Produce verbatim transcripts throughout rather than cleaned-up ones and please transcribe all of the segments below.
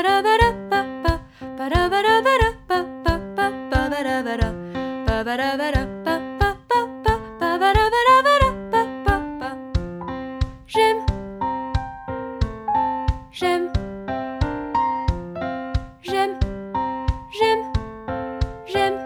J'aime, j'aime, j'aime, j'aime, j'aime.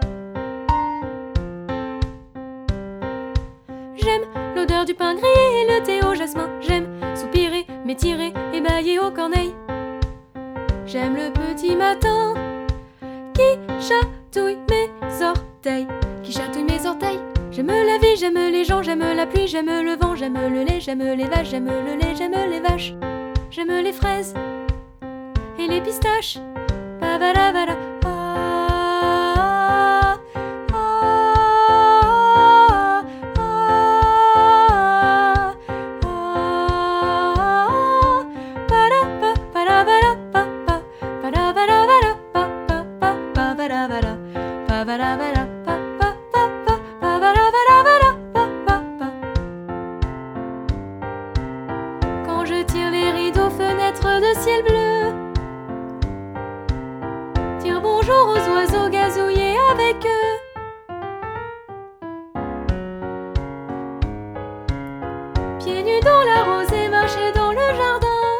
J'aime l'odeur du pain grillé et le thé au jasmin. J'aime soupirer, m'étirer, émailler aux corneilles. J'aime le petit matin qui chatouille mes orteils, qui chatouille mes orteils. J'aime la vie, j'aime les gens, j'aime la pluie, j'aime le vent, j'aime le lait, j'aime les vaches, j'aime le lait, j'aime les vaches. J'aime les fraises et les pistaches. Ba-ba-da-ba-da. Ah, ah, ah, ah, ba-da-ba, ba-da-ba-da-ba-ba, ba-da-ba-da-ba-da-ba-ba, ba-ba-da-ba-da, ba-ba-da-ba-da. Quand je tire les rideaux, fenêtres de ciel bleu, dire bonjour aux oiseaux, gazouiller avec eux. Pieds nus dans la rosée, marcher dans le jardin.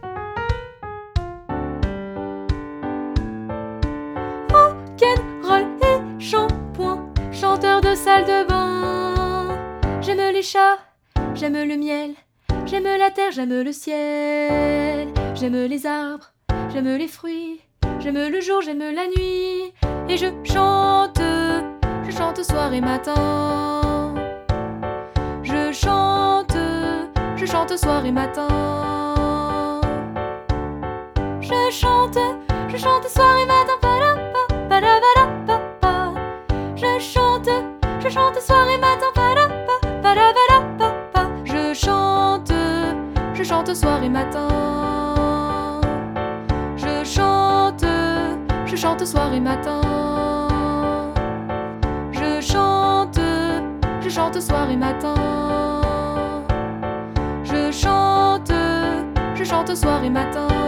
Rock'n'roll et shampoing, chanteur de salle de bain. J'aime les chats, j'aime le miel, j'aime la terre, j'aime le ciel. J'aime les arbres, j'aime les fruits, j'aime le jour, j'aime la nuit. Et je chante, je chante soir et matin. Je chante, je chante soir et matin. Je chante, je chante soir et matin. Pa-da-pa, pa-da-ba-da-pa-pa. Je chante, je chante soir et matin. Pa-da-pa, pa-da-ba-da-pa-pa. Je chante, je chante soir et matin. Je chante, je chante soir et matin. Je chante, je chante soir et matin. Je chante, je chante soir et matin.